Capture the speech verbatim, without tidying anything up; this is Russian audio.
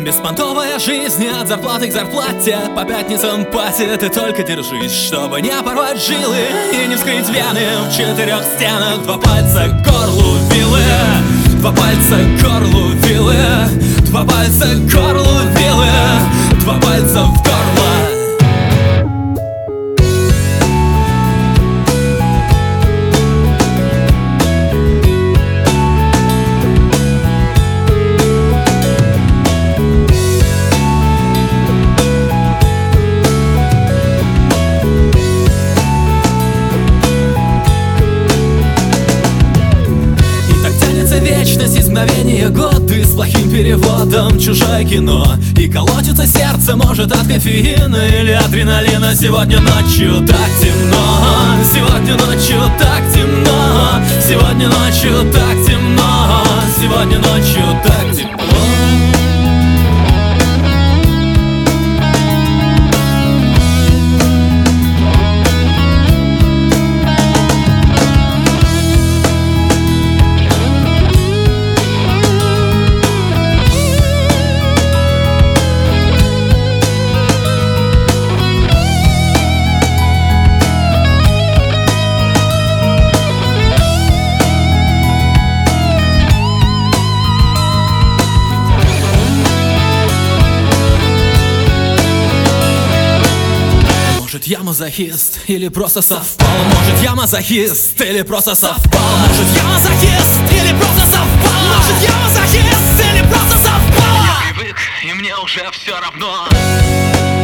Беспонтовая жизнь от зарплаты к зарплате, по пятницам пати. Ты только держись, чтобы не порвать жилы и не вскрыть вены в четырех стенах. Два пальца к горлу вилы, два пальца к горлу вилы, два пальца к горлу вилы, два пальца в горло. Вечность из мгновения годы с плохим переводом, чужое кино. И колотится сердце, может, от кофеина или адреналина. Сегодня ночью так темно, сегодня ночью так темно, сегодня ночью так темно, сегодня ночью так темно. Может, я мазохист или просто совпало? Может, я мазохист или просто совпало? Может, я мазохист или просто совпало? Может, я мазохист или просто совпало? Я привык, и мне уже все равно.